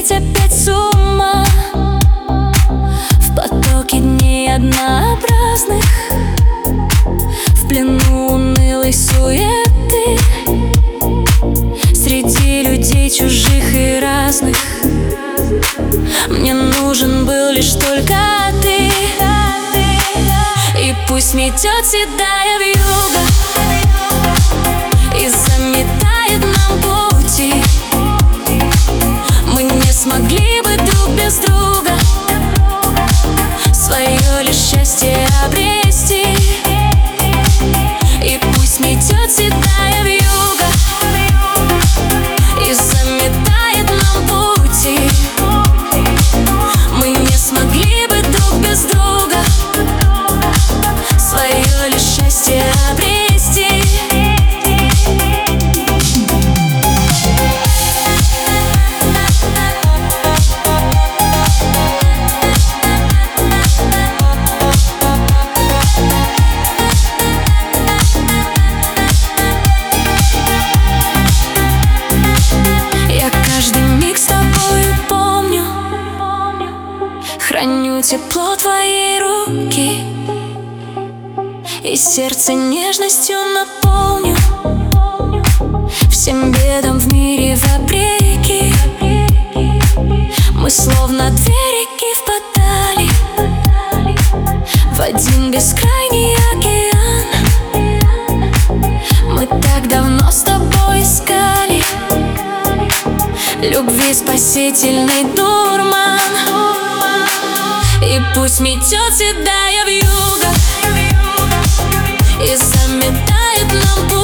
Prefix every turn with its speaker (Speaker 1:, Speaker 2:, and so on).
Speaker 1: сходить опять с ума в потоке дней однообразных, в плену унылой суеты, среди людей чужих и разных. Мне нужен был лишь только ты, и пусть метет седая вьюга и заметает нам пути. Мы не смогли бы друг без друга свое лишь счастье обрести. И пусть метет седая вьюга и заметает нам пути. Мы не смогли бы друг без друга свое лишь счастье обрести. Храню тепло твоей руки и сердце нежностью наполню. Всем бедам в мире вопреки мы словно две реки впадали в один бескрайний океан. Мы так давно с тобой искали любви спасительный дурман. И пусть метет седая вьюга и заметает нам